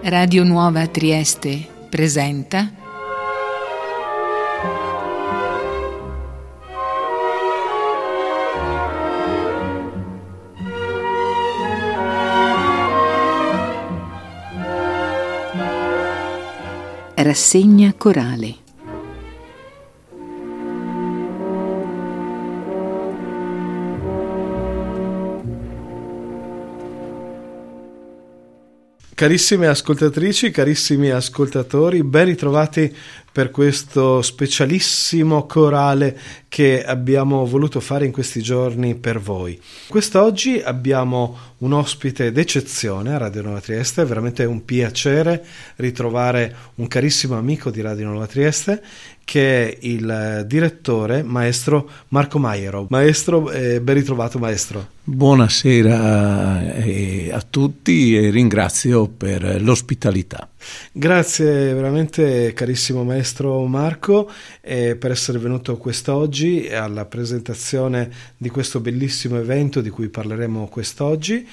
Radio Nuova Trieste presenta Rassegna corale. Carissime ascoltatrici, carissimi ascoltatori, ben ritrovati per questo specialissimo corale che abbiamo voluto fare in questi giorni per voi. Quest'oggi abbiamo un ospite d'eccezione a Radio Nuova Trieste, è veramente un piacere ritrovare un carissimo amico di Radio Nuova Trieste che è il direttore maestro Marco Maiero. Maestro, ben ritrovato maestro. Buonasera a tutti e ringrazio per l'ospitalità. Grazie veramente carissimo maestro Marco per essere venuto quest'oggi alla presentazione di questo bellissimo evento di cui parleremo quest'oggi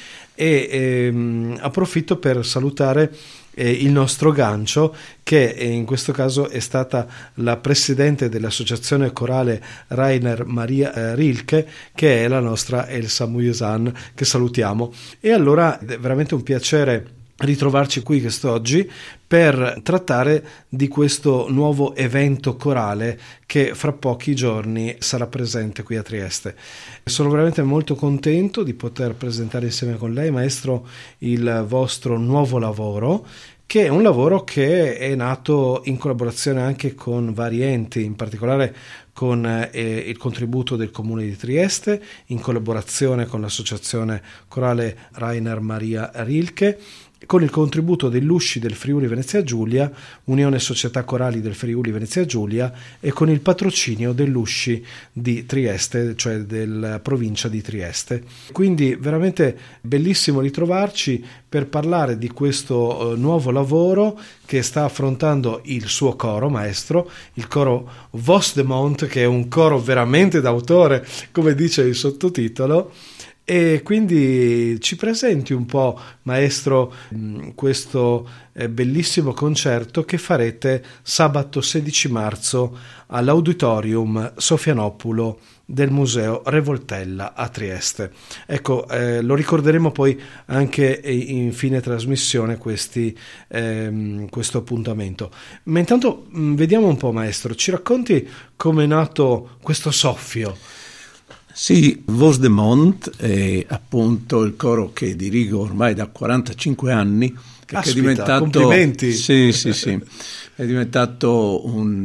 e approfitto per salutare il nostro gancio che in questo caso è stata la presidente dell'associazione corale Rainer Maria Rilke, che è la nostra Elsa Muyesan, che salutiamo. E allora è veramente un piacere ritrovarci qui quest'oggi per trattare di questo nuovo evento corale che fra pochi giorni sarà presente qui a Trieste. Sono veramente molto contento di poter presentare insieme con lei, maestro, il vostro nuovo lavoro, che è un lavoro che è nato in collaborazione anche con vari enti, in particolare con il contributo del Comune di Trieste, in collaborazione con l'associazione corale Rainer Maria Rilke, con il contributo dell'USCI del Friuli Venezia Giulia, Unione Società Corali del Friuli Venezia Giulia, e con il patrocinio dell'USCI di Trieste, cioè della provincia di Trieste. Quindi veramente bellissimo ritrovarci per parlare di questo nuovo lavoro che sta affrontando il suo coro maestro, il coro Vos de Mont, che è un coro veramente d'autore, come dice il sottotitolo. E quindi ci presenti un po', maestro, questo bellissimo concerto che farete sabato 16 marzo all'Auditorium Sofianopoulos del Museo Revoltella a Trieste. Ecco, lo ricorderemo poi anche in fine trasmissione questo appuntamento. Ma intanto vediamo un po', maestro, ci racconti come è nato questo soffio? Sì, Vos de Mont è appunto il coro che dirigo ormai da 45 anni. Che è diventato, complimenti! Sì, è diventato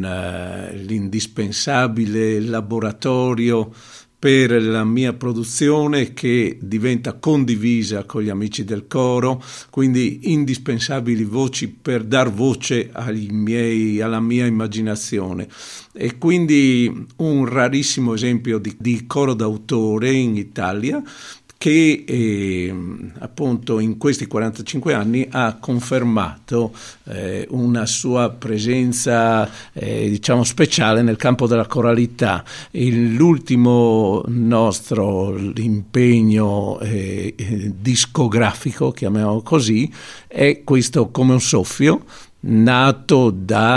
l'indispensabile laboratorio per la mia produzione, che diventa condivisa con gli amici del coro, quindi indispensabili voci per dar voce alla mia immaginazione. E quindi un rarissimo esempio di coro d'autore in Italia, che appunto in questi 45 anni ha confermato una sua presenza diciamo speciale nel campo della coralità. L'ultimo nostro impegno discografico, chiamiamolo così, è questo Come un soffio, nato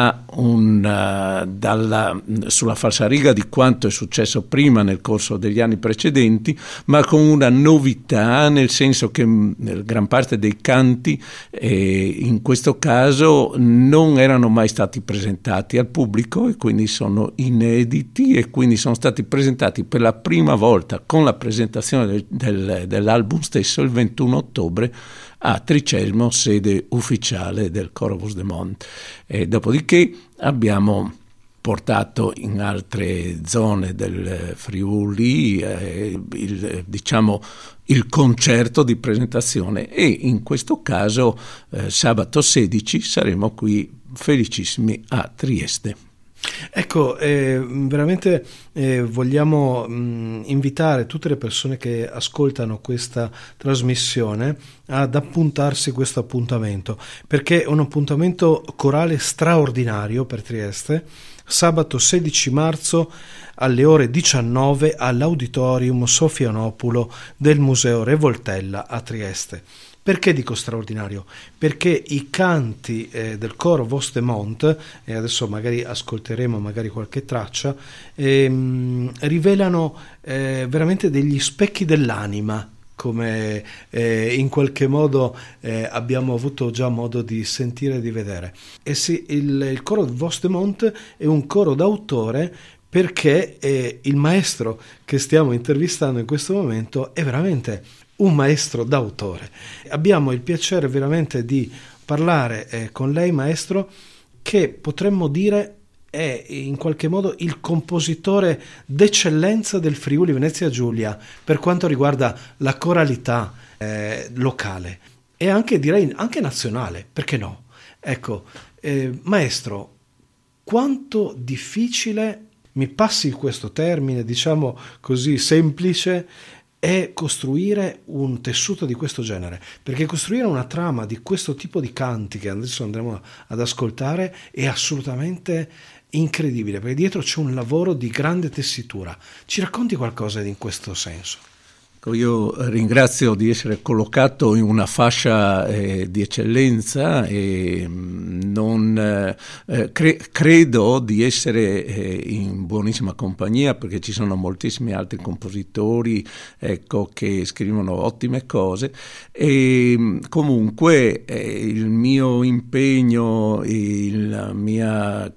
sulla falsariga di quanto è successo prima nel corso degli anni precedenti, ma con una novità, nel senso che gran parte dei canti in questo caso non erano mai stati presentati al pubblico e quindi sono inediti, e quindi sono stati presentati per la prima volta con la presentazione dell'album stesso il 21 ottobre a Tricelmo, sede ufficiale del coro Vos de Mont. Dopodiché abbiamo portato in altre zone del Friuli il concerto di presentazione, e in questo caso sabato 16 saremo qui felicissimi a Trieste. Ecco, veramente vogliamo invitare tutte le persone che ascoltano questa trasmissione ad appuntarsi questo appuntamento, perché è un appuntamento corale straordinario per Trieste, sabato 16 marzo alle ore 19 all'Auditorium Sofianopoulos del Museo Revoltella a Trieste. Perché dico straordinario? Perché i canti del coro Vos de Mont, e adesso magari ascolteremo magari qualche traccia, rivelano veramente degli specchi dell'anima, come in qualche modo abbiamo avuto già modo di sentire e di vedere. E sì, il coro Vos de Mont è un coro d'autore, perché il maestro che stiamo intervistando in questo momento è veramente un maestro d'autore. Abbiamo il piacere veramente di parlare con lei, maestro, che potremmo dire è in qualche modo il compositore d'eccellenza del Friuli Venezia Giulia per quanto riguarda la coralità locale e anche, direi, anche nazionale, perché no? Ecco, maestro, quanto difficile, mi passi questo termine, diciamo così semplice, è costruire un tessuto di questo genere, perché costruire una trama di questo tipo di canti che adesso andremo ad ascoltare è assolutamente incredibile, perché dietro c'è un lavoro di grande tessitura. Ci racconti qualcosa in questo senso? Io ringrazio di essere collocato in una fascia di eccellenza e credo di essere in buonissima compagnia, perché ci sono moltissimi altri compositori, ecco, che scrivono ottime cose, e comunque il mio impegno, la mia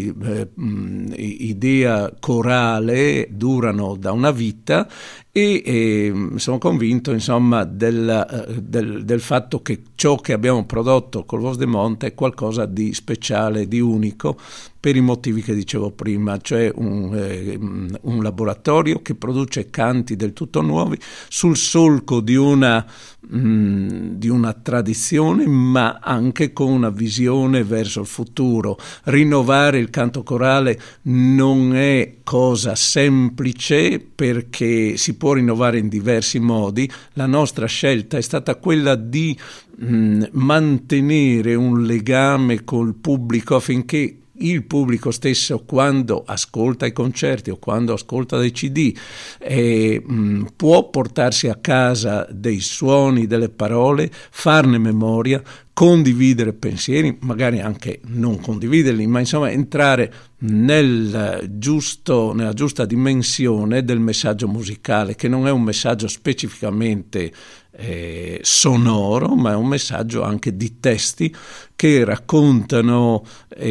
idea corale durano da una vita, e sono convinto, insomma, del fatto che ciò che abbiamo prodotto col Vos de Mont è qualcosa di speciale, di unico, per i motivi che dicevo prima, cioè un laboratorio che produce canti del tutto nuovi sul solco di una tradizione, ma anche con una visione verso il futuro. Rinnovare il canto corale non è cosa semplice, perché si può rinnovare in diversi modi. La nostra scelta è stata quella di mantenere un legame col pubblico, affinché il pubblico stesso, quando ascolta i concerti o quando ascolta dei CD, può portarsi a casa dei suoni, delle parole, farne memoria, condividere pensieri, magari anche non condividerli, ma insomma entrare nella giusta dimensione del messaggio musicale, che non è un messaggio specificamente sonoro, ma è un messaggio anche di testi che raccontano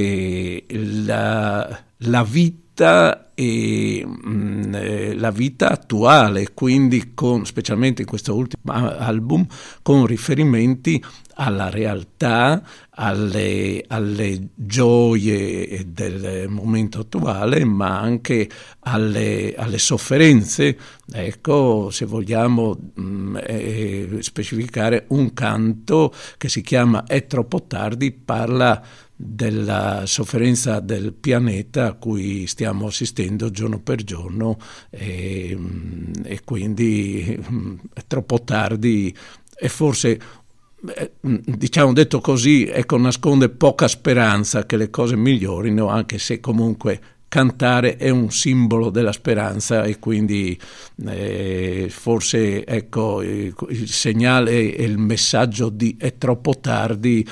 la vita e la vita attuale, quindi specialmente in questo ultimo album, con riferimenti alla realtà, alle gioie del momento attuale, ma anche alle sofferenze. Ecco, se vogliamo specificare, un canto che si chiama È troppo tardi parla della sofferenza del pianeta a cui stiamo assistendo giorno per giorno, e quindi è troppo tardi, e forse, diciamo, detto così, ecco, nasconde poca speranza che le cose migliorino, anche se comunque cantare è un simbolo della speranza, e quindi forse, ecco, il segnale e il messaggio di È troppo tardi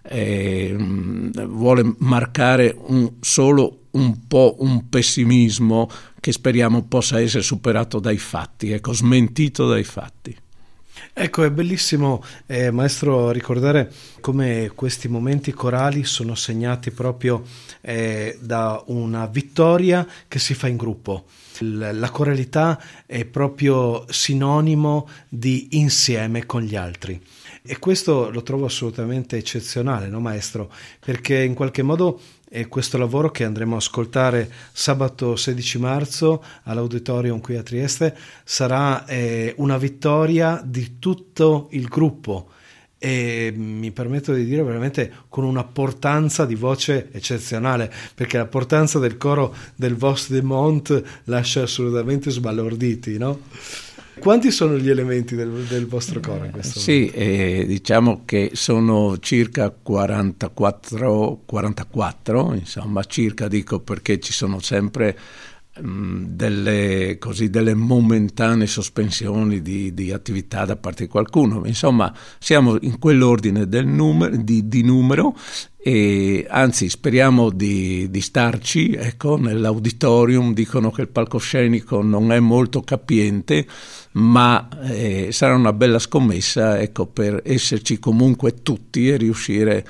vuole marcare solo un po' un pessimismo che speriamo possa essere superato dai fatti, ecco, smentito dai fatti. Ecco, è bellissimo, maestro, ricordare come questi momenti corali sono segnati proprio da una vittoria che si fa in gruppo. La coralità è proprio sinonimo di insieme con gli altri. E questo lo trovo assolutamente eccezionale, no, maestro? Perché in qualche modo questo lavoro che andremo a ascoltare sabato 16 marzo all'Auditorium qui a Trieste sarà una vittoria di tutto il gruppo, e mi permetto di dire veramente con una portanza di voce eccezionale, perché la portanza del coro del Vos de Mont lascia assolutamente sbalorditi, no? Quanti sono gli elementi del vostro coro in questo momento? Sì, diciamo che sono circa 44, insomma, circa, dico, perché ci sono sempre delle momentanee sospensioni di attività da parte di qualcuno. Insomma, siamo in quell'ordine di numero, e anzi speriamo di starci. Ecco, nell'auditorium dicono che il palcoscenico non è molto capiente, ma sarà una bella scommessa, ecco, per esserci comunque tutti e riuscire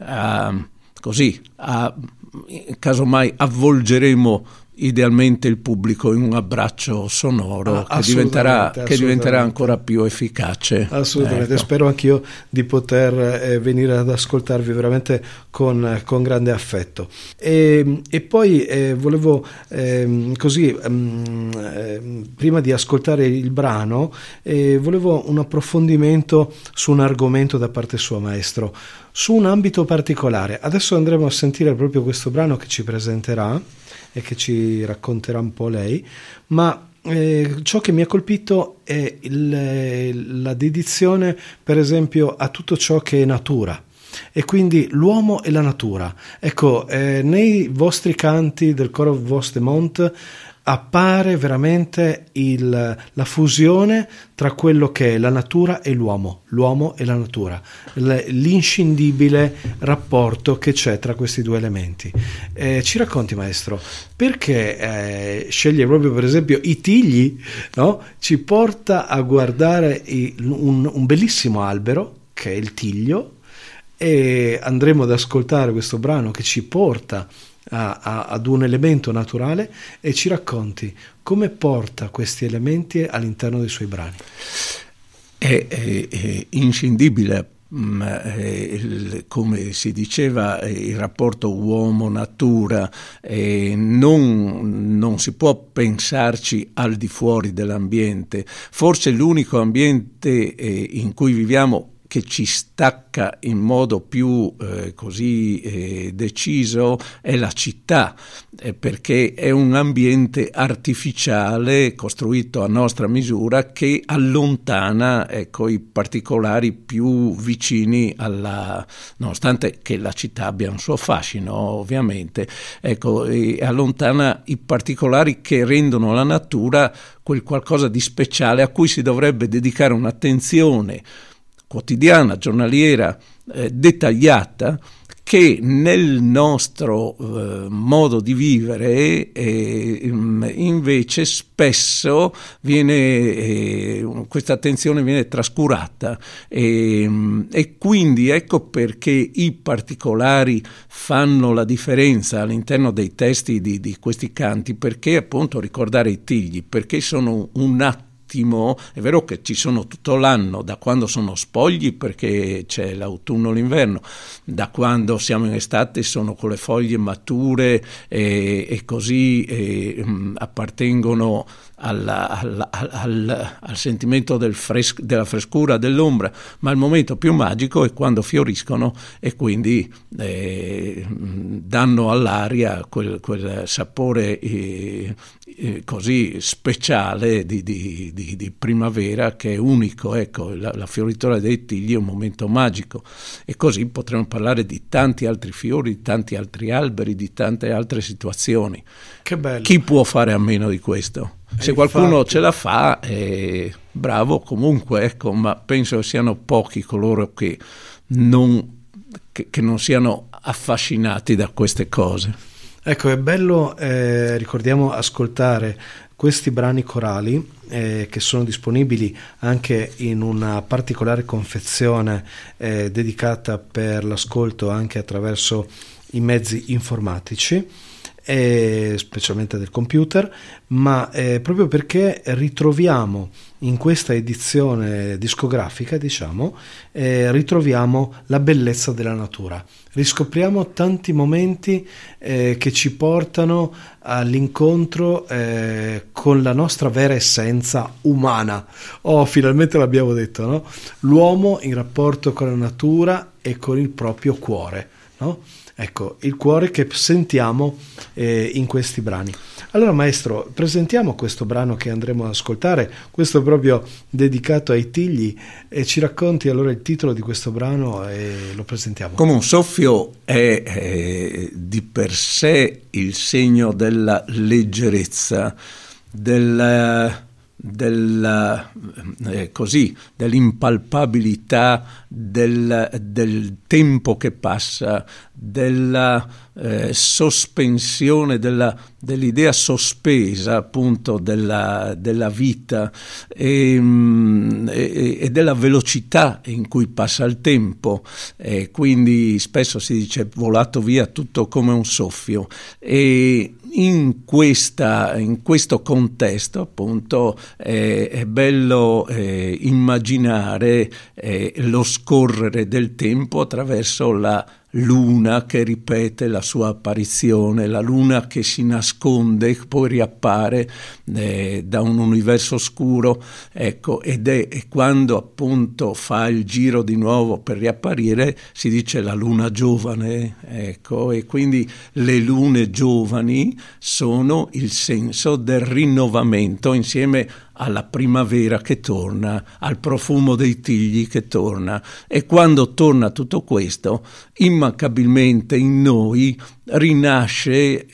casomai avvolgeremo idealmente il pubblico in un abbraccio sonoro che diventerà ancora più efficace. Assolutamente, ecco. Spero anch'io di poter venire ad ascoltarvi veramente con grande affetto. E poi volevo prima di ascoltare il brano, volevo un approfondimento su un argomento da parte sua, maestro, su un ambito particolare. Adesso andremo a sentire proprio questo brano che ci presenterà e che ci racconterà un po' lei, ma ciò che mi ha colpito è la dedizione, per esempio, a tutto ciò che è natura, e quindi l'uomo e la natura. Ecco, nei vostri canti del coro Vos de Mont appare veramente la fusione tra quello che è la natura e l'uomo e la natura, l'inscindibile rapporto che c'è tra questi due elementi. Ci racconti, maestro, perché sceglie proprio, per esempio, i tigli, no? Ci porta a guardare un bellissimo albero che è il tiglio, e andremo ad ascoltare questo brano che ci porta ad un elemento naturale, e ci racconti come porta questi elementi all'interno dei suoi brani. È inscindibile, come si diceva, il rapporto uomo-natura, non si può pensarci al di fuori dell'ambiente. Forse l'unico ambiente in cui viviamo che ci stacca in modo più deciso è la città, perché è un ambiente artificiale costruito a nostra misura che allontana, ecco, i particolari più vicini nonostante che la città abbia un suo fascino, ovviamente, ecco, allontana i particolari che rendono la natura quel qualcosa di speciale a cui si dovrebbe dedicare un'attenzione quotidiana, giornaliera, dettagliata, che nel nostro modo di vivere invece spesso questa attenzione viene trascurata, e quindi ecco perché i particolari fanno la differenza all'interno dei testi di questi canti, perché appunto ricordare i tigli, perché sono un atto. È vero che ci sono tutto l'anno, da quando sono spogli perché c'è l'autunno, l'inverno, da quando siamo in estate sono con le foglie mature e così appartengono al sentimento della frescura, dell'ombra, ma il momento più magico è quando fioriscono e quindi danno all'aria quel sapore così speciale di primavera, che è unico. Ecco, la fioritura dei tigli è un momento magico, e così potremmo parlare di tanti altri fiori, di tanti altri alberi, di tante altre situazioni. Che bello. Chi può fare a meno di questo? Se qualcuno ce la fa, bravo comunque, ecco, ma penso che siano pochi coloro che non siano affascinati da queste cose. Ecco, è bello, ricordiamo, ascoltare questi brani corali che sono disponibili anche in una particolare confezione dedicata per l'ascolto anche attraverso i mezzi informatici, specialmente del computer, ma proprio perché ritroviamo in questa edizione discografica, diciamo, ritroviamo la bellezza della natura, riscopriamo tanti momenti che ci portano all'incontro con la nostra vera essenza umana. Finalmente l'abbiamo detto, no? L'uomo in rapporto con la natura e con il proprio cuore, no? Ecco, il cuore che sentiamo in questi brani. Allora maestro, presentiamo questo brano che andremo ad ascoltare, questo proprio dedicato ai Tigli, e ci racconti allora il titolo di questo brano e lo presentiamo. Come un soffio è di per sé il segno della leggerezza, dell'impalpabilità del tempo che passa, della sospensione, dell'idea sospesa appunto della vita e della velocità in cui passa il tempo, quindi spesso si dice volato via tutto come un soffio, e in questo contesto appunto è bello immaginare lo scorrere del tempo attraverso la luna che ripete la sua apparizione, la luna che si nasconde, poi riappare da un universo oscuro, ecco, ed è quando appunto fa il giro di nuovo per riapparire, si dice la luna giovane, ecco, e quindi le lune giovani sono il senso del rinnovamento insieme alla primavera che torna, al profumo dei tigli che torna, e quando torna tutto questo, immancabilmente in noi rinasce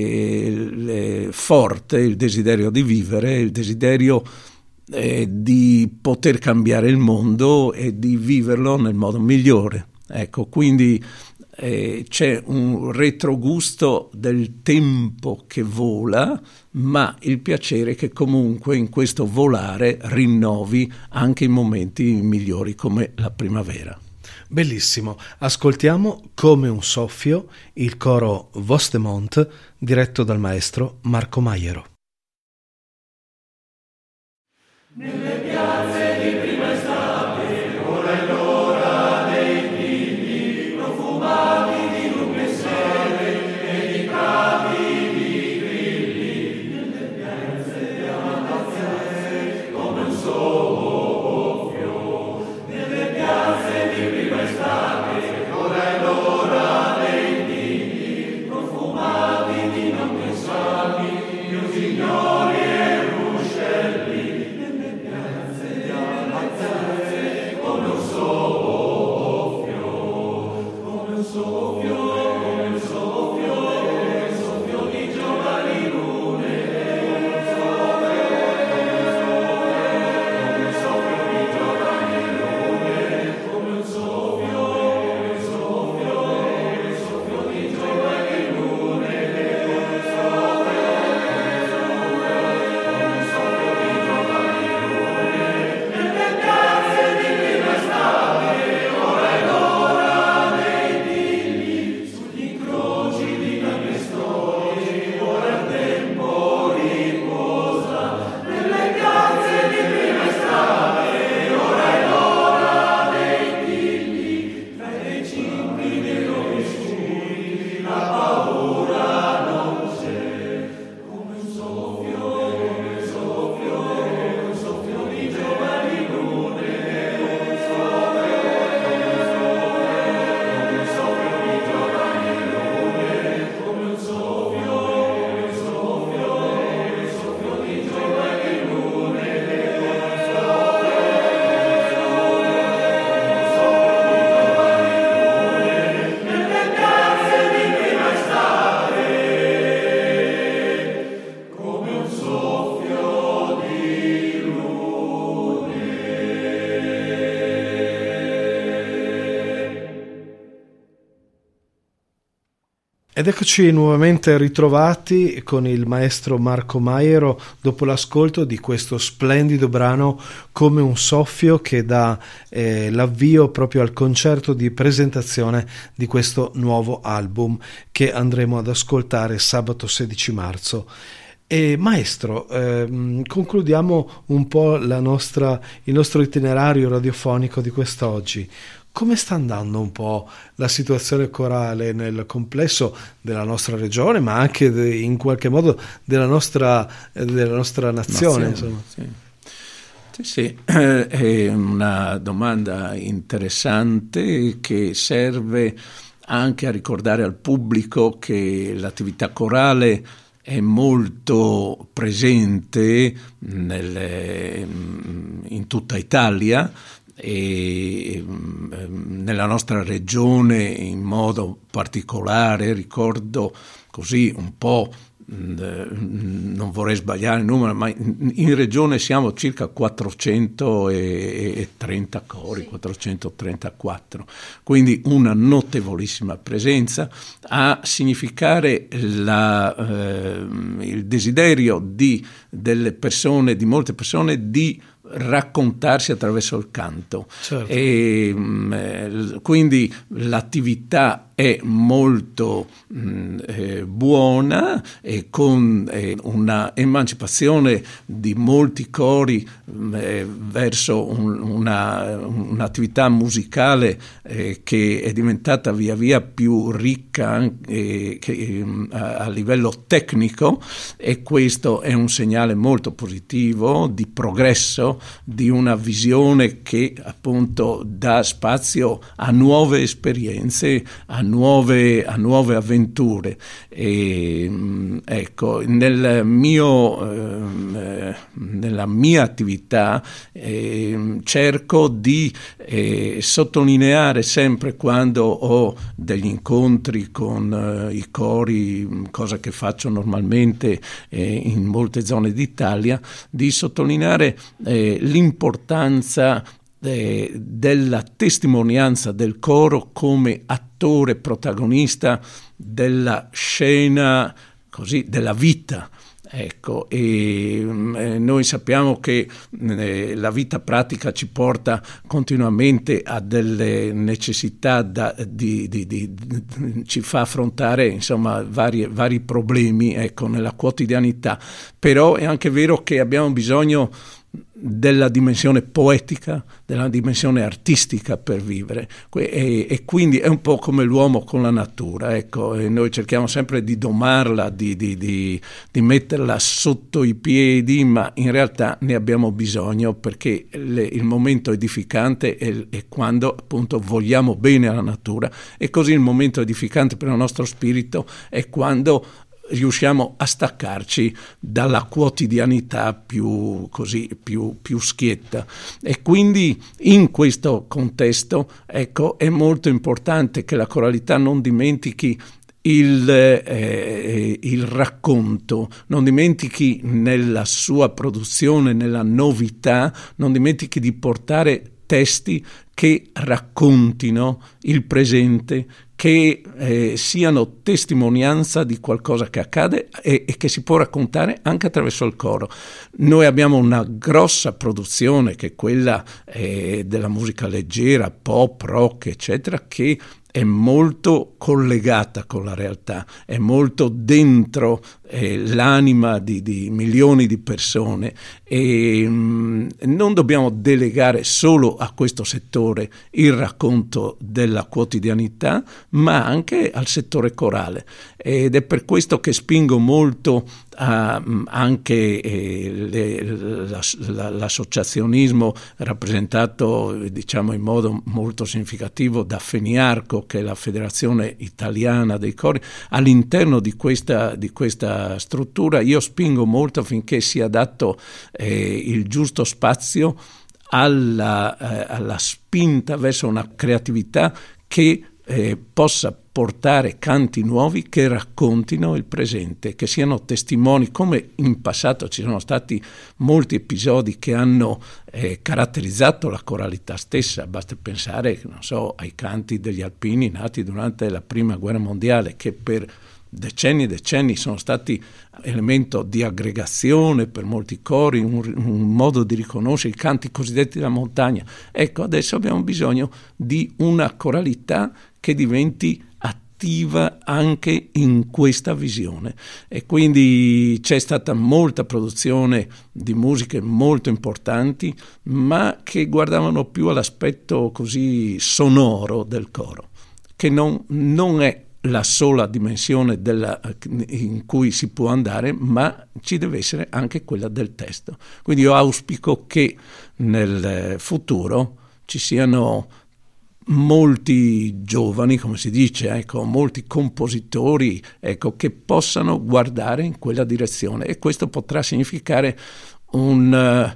forte il desiderio di vivere, il desiderio di poter cambiare il mondo e di viverlo nel modo migliore. Ecco, quindi c'è un retrogusto del tempo che vola, ma il piacere che comunque in questo volare rinnovi anche i momenti migliori come la primavera. Bellissimo, ascoltiamo Come un soffio, il coro Vostemont diretto dal maestro Marco Maiero. Nelle piazze di prima estate, ora è l'ora dei tigli, profumati di lunghe sere e di capi di grilli. Nelle piazze amate, come un soffio. Nelle piazze di prima estate, ora è l'ora dei tigli, profumati di lunghe sali, più signori e ruscelli. Ed eccoci nuovamente ritrovati con il maestro Marco Maiero dopo l'ascolto di questo splendido brano Come un soffio, che dà l'avvio proprio al concerto di presentazione di questo nuovo album che andremo ad ascoltare sabato 16 marzo. E maestro, concludiamo un po' il nostro itinerario radiofonico di quest'oggi. Come sta andando un po' la situazione corale nel complesso della nostra regione, ma anche in qualche modo della nostra nazione? Insomma. Sì, è una domanda interessante che serve anche a ricordare al pubblico che l'attività corale è molto presente in tutta Italia e nella nostra regione in modo particolare. Ricordo così un po', non vorrei sbagliare il numero, ma in regione siamo circa 430 cori, 434, quindi una notevolissima presenza, a significare il desiderio di molte persone di raccontarsi attraverso il canto. Certo. E quindi l'attività è molto buona e con una emancipazione di molti cori verso un'attività musicale che è diventata via via più ricca anche, a livello tecnico, e questo è un segnale molto positivo di progresso, di una visione che appunto dà spazio a nuove esperienze, a nuove avventure. E, ecco, nella mia attività cerco di sottolineare sempre, quando ho degli incontri con i cori, cosa che faccio normalmente in molte zone d'Italia, di sottolineare l'importanza della testimonianza del coro come attore protagonista della scena, così, della vita. Ecco, e noi sappiamo che la vita pratica ci porta continuamente a delle necessità, ci fa affrontare, insomma, vari problemi, ecco, nella quotidianità. Però è anche vero che abbiamo bisogno della dimensione poetica, della dimensione artistica per vivere, e quindi è un po' come l'uomo con la natura, ecco, e noi cerchiamo sempre di domarla, di metterla sotto i piedi, ma in realtà ne abbiamo bisogno, perché il momento edificante è quando appunto vogliamo bene alla natura, e così il momento edificante per il nostro spirito è quando riusciamo a staccarci dalla quotidianità più schietta. E quindi in questo contesto, ecco, è molto importante che la coralità non dimentichi il racconto, non dimentichi nella sua produzione, nella novità, non dimentichi di portare testi che raccontino il presente, che siano testimonianza di qualcosa che accade e che si può raccontare anche attraverso il coro. Noi abbiamo una grossa produzione, che è quella della musica leggera, pop, rock, eccetera, che è molto collegata con la realtà, è molto dentro l'anima di milioni di persone, e non dobbiamo delegare solo a questo settore il racconto della quotidianità, ma anche al settore corale. Ed è per questo che spingo molto anche l'associazionismo, rappresentato, diciamo, in modo molto significativo da Feniarco, che è la Federazione Italiana dei Cori. All'interno di questa struttura io spingo molto affinché sia dato il giusto spazio alla spinta verso una creatività che possa portare canti nuovi che raccontino il presente, che siano testimoni, come in passato ci sono stati molti episodi che hanno caratterizzato la coralità stessa. Basta pensare, non so, ai canti degli alpini nati durante la Prima Guerra Mondiale, che per decenni e decenni sono stati elemento di aggregazione per molti cori, un modo di riconoscere i canti cosiddetti della montagna. Ecco, adesso abbiamo bisogno di una coralità che diventi attiva anche in questa visione, e quindi c'è stata molta produzione di musiche molto importanti, ma che guardavano più all'aspetto così sonoro del coro, che non è la sola dimensione in cui si può andare, ma ci deve essere anche quella del testo. Quindi io auspico che nel futuro ci siano molti giovani, come si dice, ecco, molti compositori, ecco, che possano guardare in quella direzione, e questo potrà significare un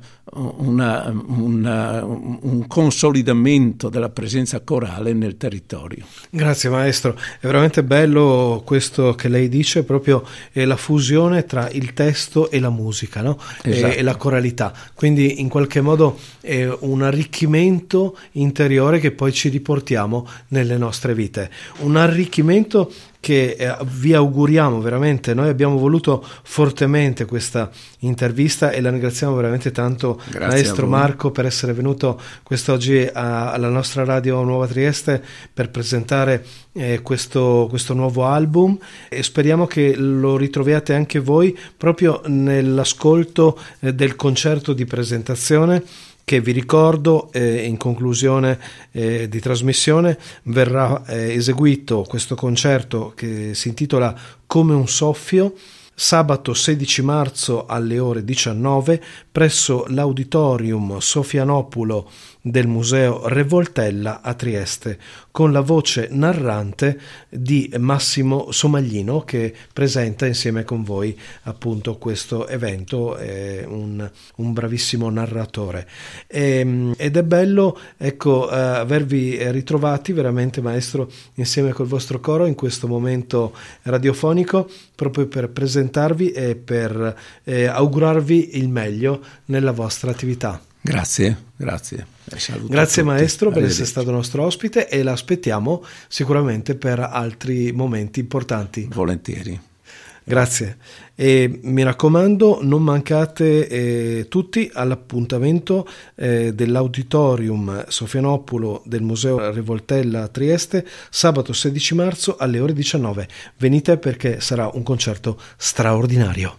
consolidamento della presenza corale nel territorio. Grazie maestro, è veramente bello questo che lei dice, proprio la fusione tra il testo e la musica, no? Esatto. E la coralità, quindi in qualche modo è un arricchimento interiore che poi ci riportiamo nelle nostre vite, un arricchimento che vi auguriamo veramente. Noi abbiamo voluto fortemente questa intervista e la ringraziamo veramente tanto. Grazie maestro Marco, per essere venuto quest'oggi alla nostra radio Nuova Trieste per presentare questo nuovo album, e speriamo che lo ritroviate anche voi proprio nell'ascolto del concerto di presentazione, che vi ricordo in conclusione di trasmissione verrà eseguito questo concerto che si intitola Come un soffio, sabato 16 marzo alle ore 19 presso l'Auditorium Sofianopulo del Museo Revoltella a Trieste, con la voce narrante di Massimo Somaglino, che presenta insieme con voi appunto questo evento, è un bravissimo narratore. Ed è bello, ecco, avervi ritrovati veramente, maestro, insieme col vostro coro in questo momento radiofonico, proprio per presentarvi e per augurarvi il meglio nella vostra attività. Grazie. Grazie maestro per essere stato nostro ospite, e l'aspettiamo sicuramente per altri momenti importanti. Volentieri. Grazie, e mi raccomando, non mancate tutti all'appuntamento dell'Auditorium Sofianopulo del Museo Revoltella a Trieste sabato 16 marzo alle ore 19. Venite, perché sarà un concerto straordinario.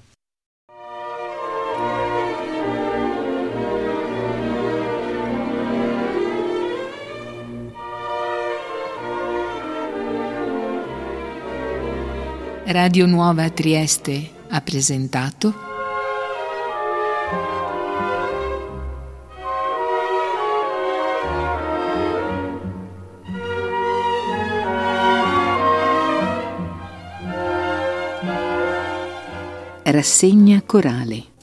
Radio Nuova Trieste ha presentato Rassegna corale.